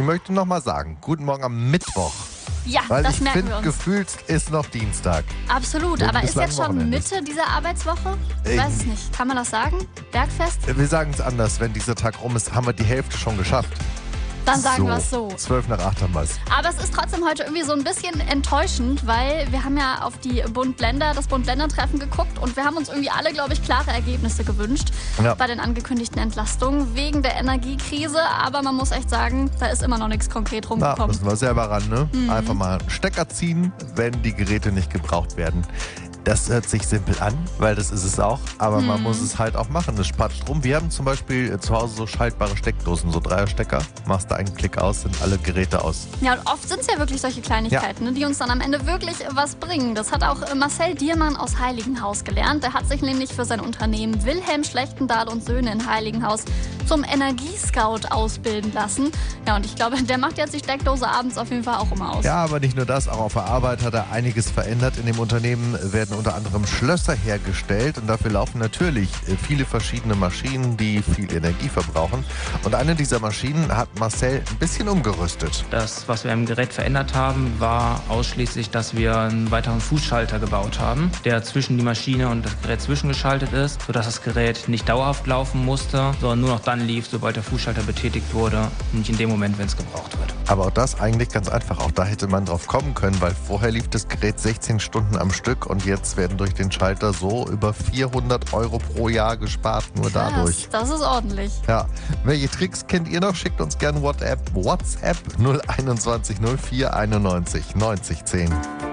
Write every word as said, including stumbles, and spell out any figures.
ich möchte noch mal sagen, guten Morgen am Mittwoch. Ja, Weil das ich merken find, wir uns. gefühlt ist noch Dienstag. Absolut, Wegen aber des ist jetzt langen schon Wochenendes. Mitte dieser Arbeitswoche? Ich weiß es nicht. Kann man das sagen? Bergfest? Wir sagen es anders, wenn dieser Tag rum ist, haben wir die Hälfte schon geschafft. Dann sagen so, wir es so. Zwölf nach acht haben wir es. Aber es ist trotzdem heute irgendwie so ein bisschen enttäuschend, weil wir haben ja auf die Bund-Länder, das Bund-Länder-Treffen geguckt und wir haben uns irgendwie alle, glaube ich, klare Ergebnisse gewünscht Ja. bei den angekündigten Entlastungen wegen der Energiekrise. Aber man muss echt sagen, da ist immer noch nichts konkret Na, rumgekommen. müssen wir selber ran, ne? Mhm. Einfach mal einen Stecker ziehen, wenn die Geräte nicht gebraucht werden. Das hört sich simpel an, weil das ist es auch, aber man Mhm. muss es halt auch machen. Das spart Strom. Wir haben zum Beispiel äh, zu Hause so schaltbare Steckdosen, so Dreierstecker. Machst du einen Klick aus, sind alle Geräte aus. Ja, und oft sind es ja wirklich solche Kleinigkeiten, ne, die uns dann am Ende wirklich was bringen. Das hat auch äh, Marcel Diermann aus Heiligenhaus gelernt. Der hat sich nämlich für sein Unternehmen Wilhelm Schlechtendahl und Söhne in Heiligenhaus zum Energiescout ausbilden lassen. Ja, und ich glaube, der macht jetzt die Steckdose abends auf jeden Fall auch immer aus. Ja, aber nicht nur das, auch auf der Arbeit hat er einiges verändert. In dem Unternehmen werden unter anderem Schlösser hergestellt und dafür laufen natürlich äh, viele verschiedene Maschinen, die viel Energie verbrauchen. Und eine dieser Maschinen hat Marcel ein bisschen umgerüstet. Das, was wir im Gerät verändert haben, war ausschließlich, dass wir einen weiteren Fußschalter gebaut haben, der zwischen die Maschine und das Gerät zwischengeschaltet ist, sodass das Gerät nicht dauerhaft laufen musste, sondern nur noch dann lief, sobald der Fußschalter betätigt wurde, nicht in dem Moment, wenn es gebraucht wird. Aber auch das eigentlich ganz einfach. Auch da hätte man drauf kommen können, weil vorher lief das Gerät sechzehn Stunden am Stück und jetzt werden durch den Schalter so über vierhundert Euro pro Jahr gespart, nur dadurch. Das, das ist ordentlich. Ja, welche Tricks kennt ihr noch? Schickt uns gerne WhatsApp, WhatsApp null einundzwanzig null vier einundneunzig neunzig zehn.